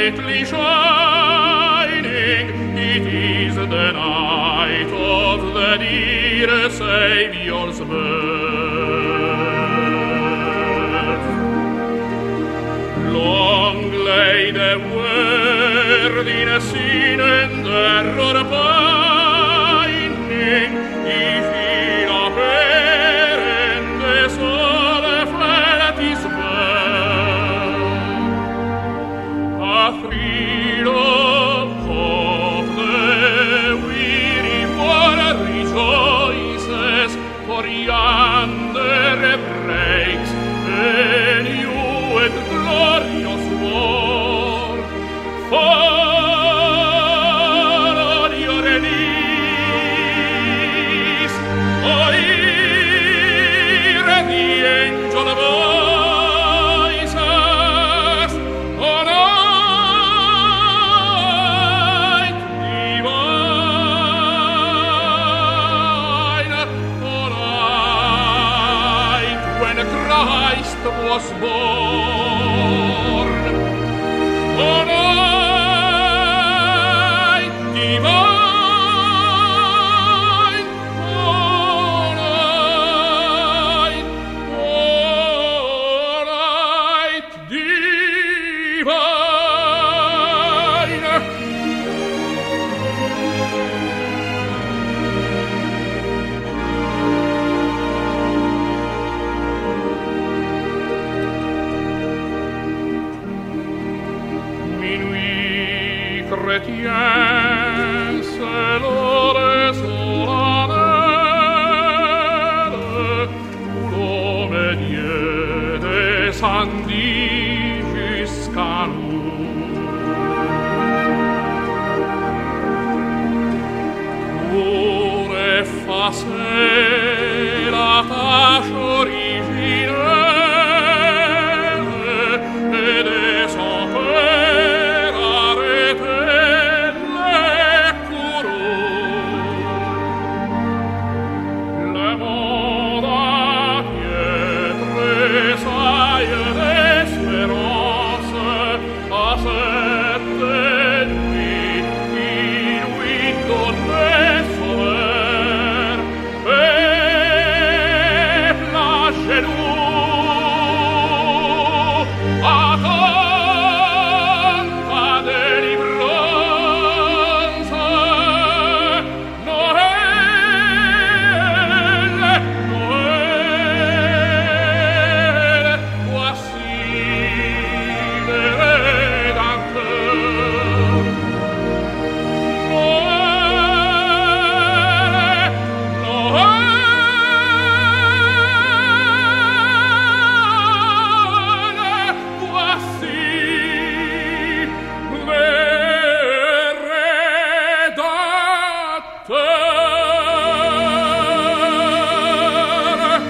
brightly shining, it is the night of the dear Saviour's birth. Long lay the world in sin and error pining, if in a parent soul felt his birth. A thrill of hope the weary world rejoices, for yonder breaks a new and glorious war. Fall on your knees, hear the angel voices, O night divine, O night when Christ was born, O night divine, O night divine. Minuit chrétien, c'est l'heure solennelle où l'homme Dieu descendit jusqu'à nous. Pour effacer la tâche originelle et de son père arrêter les courroux. Le monde entier tressaille d'espérance à cette nuit qui lui donnait sauveur. Peuple à genoux, attends ta délivrance. Noël, Noël, voici le Rédempteur. Noël, Noël, voici le Rédempteur.